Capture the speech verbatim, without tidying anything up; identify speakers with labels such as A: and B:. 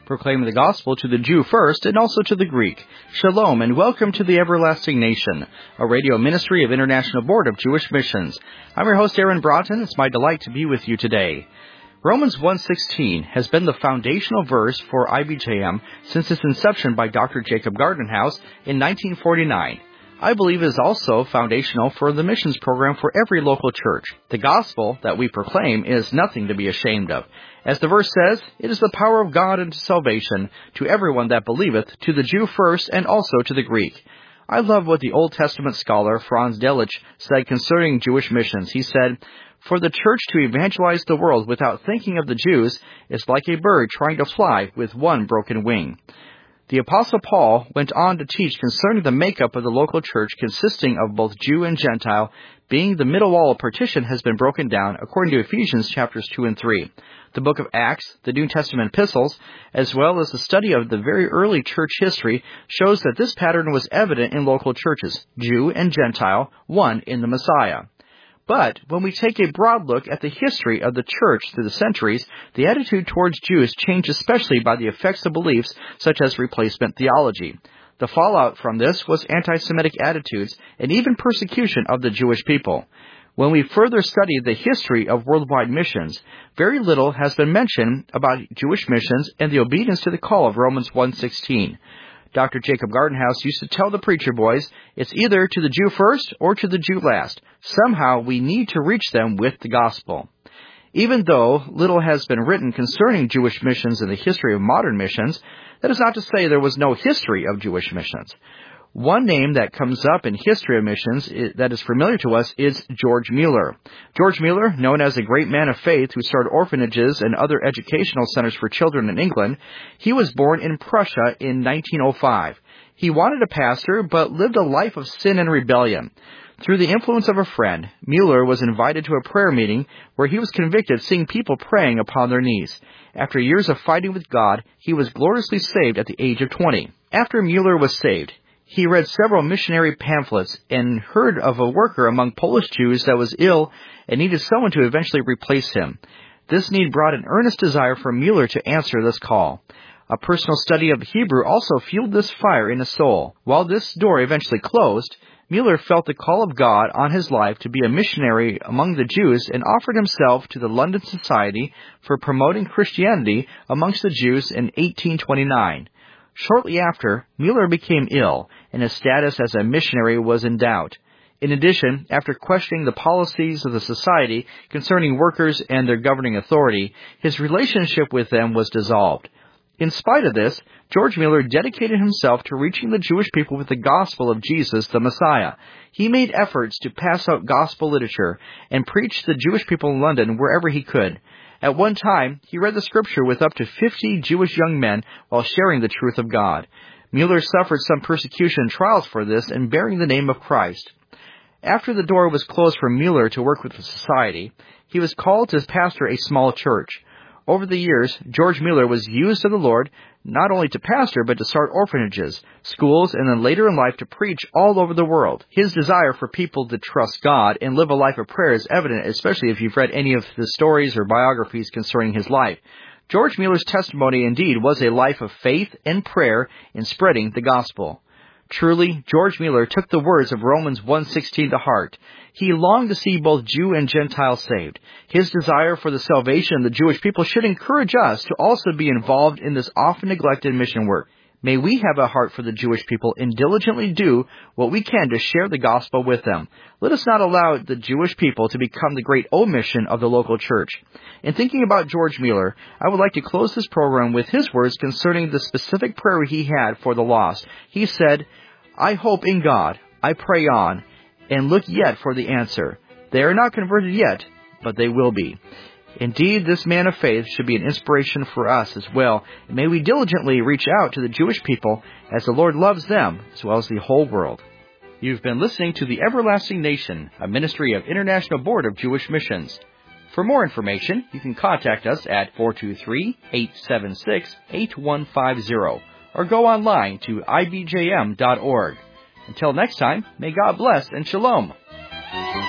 A: proclaiming the gospel to the Jew first and also to the Greek. Shalom and welcome to the Everlasting Nation, a radio ministry of International Board of Jewish Missions. I'm your host, Aaron Broughton. It's my delight to be with you today. Romans one sixteen has been the foundational verse for I B J M since its inception by Doctor Jacob Gardenhouse in nineteen forty-nine. I believe it is also foundational for the missions program for every local church. The gospel that we proclaim is nothing to be ashamed of. As the verse says, it is the power of God unto salvation to everyone that believeth, to the Jew first and also to the Greek. I love what the Old Testament scholar Franz Delitzsch said concerning Jewish missions. He said, "For the church to evangelize the world without thinking of the Jews is like a bird trying to fly with one broken wing." The Apostle Paul went on to teach concerning the makeup of the local church consisting of both Jew and Gentile, being the middle wall of partition has been broken down according to Ephesians chapters two and three. The book of Acts, the New Testament epistles, as well as the study of the very early church history shows that this pattern was evident in local churches, Jew and Gentile, one in the Messiah. But when we take a broad look at the history of the church through the centuries, the attitude towards Jews changed especially by the effects of beliefs such as replacement theology. The fallout from this was anti-Semitic attitudes and even persecution of the Jewish people. When we further study the history of worldwide missions, very little has been mentioned about Jewish missions and the obedience to the call of Romans one sixteen. Doctor Jacob Gardenhouse used to tell the preacher boys, it's either to the Jew first or to the Jew last. Somehow we need to reach them with the gospel. Even though little has been written concerning Jewish missions in the history of modern missions, that is not to say there was no history of Jewish missions. One name that comes up in history of missions that is familiar to us is George Mueller. George Mueller, known as a great man of faith who started orphanages and other educational centers for children in England, he was born in Prussia in nineteen oh five. He wanted a pastor, but lived a life of sin and rebellion. Through the influence of a friend, Mueller was invited to a prayer meeting where he was convicted seeing people praying upon their knees. After years of fighting with God, he was gloriously saved at the age of twenty. After Mueller was saved, he read several missionary pamphlets and heard of a worker among Polish Jews that was ill and needed someone to eventually replace him. This need brought an earnest desire for Mueller to answer this call. A personal study of Hebrew also fueled this fire in his soul. While this door eventually closed, Mueller felt the call of God on his life to be a missionary among the Jews and offered himself to the London Society for Promoting Christianity amongst the Jews in eighteen twenty-nine. Shortly after, Mueller became ill, and his status as a missionary was in doubt. In addition, after questioning the policies of the society concerning workers and their governing authority, his relationship with them was dissolved. In spite of this, George Mueller dedicated himself to reaching the Jewish people with the gospel of Jesus, the Messiah. He made efforts to pass out gospel literature and preach to the Jewish people in London wherever he could. At one time, he read the scripture with up to fifty Jewish young men while sharing the truth of God. Mueller suffered some persecution and trials for this and bearing the name of Christ. After the door was closed for Mueller to work with the society, he was called to pastor a small church. Over the years, George Mueller was used of the Lord not only to pastor, but to start orphanages, schools, and then later in life to preach all over the world. His desire for people to trust God and live a life of prayer is evident, especially if you've read any of the stories or biographies concerning his life. George Mueller's testimony indeed was a life of faith and prayer in spreading the gospel. Truly, George Mueller took the words of Romans one sixteen to heart. He longed to see both Jew and Gentile saved. His desire for the salvation of the Jewish people should encourage us to also be involved in this often neglected mission work. May we have a heart for the Jewish people and diligently do what we can to share the gospel with them. Let us not allow the Jewish people to become the great omission of the local church. In thinking about George Mueller, I would like to close this program with his words concerning the specific prayer he had for the lost. He said, "I hope in God, I pray on, and look yet for the answer. They are not converted yet, but they will be." Indeed, this man of faith should be an inspiration for us as well. And may we diligently reach out to the Jewish people as the Lord loves them as well as the whole world. You've been listening to The Everlasting Nation, a ministry of International Board of Jewish Missions. For more information, you can contact us at four two three, eight seven six, eight one five zero or go online to I B J M dot org. Until next time, may God bless and shalom.